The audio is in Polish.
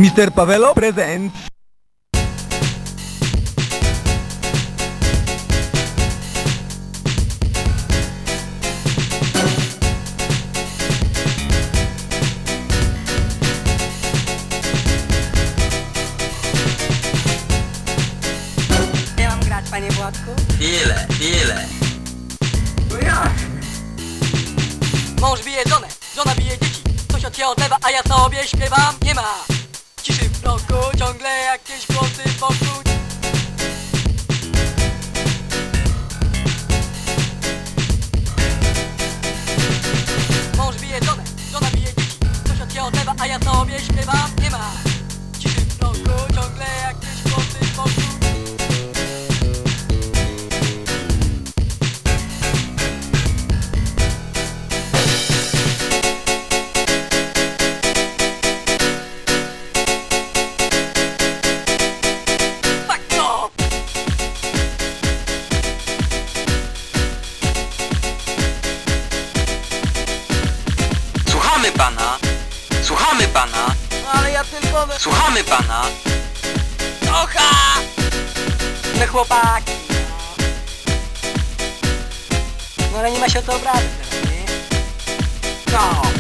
Mister Pawelo prezent. Nie mam grać, panie Władku? Ile? Mąż bije żonę, żona bije dzieci. Coś od się odlewa, a ja sobie śpiewam. Nie ma ciszy w bloku, ciągle jakieś głosy wokół. Mąż bije żonę, żona bije dzieci. Coś od się odlewa, a ja sobie śpiewam. Nie ma ciszy w bloku, ciągle jakieś głosy wokół. Słuchamy pana. No ale ja tylko... Słuchamy pana. Ocha! My chłopaki, no ale nie ma się o to obrazić, nie? No.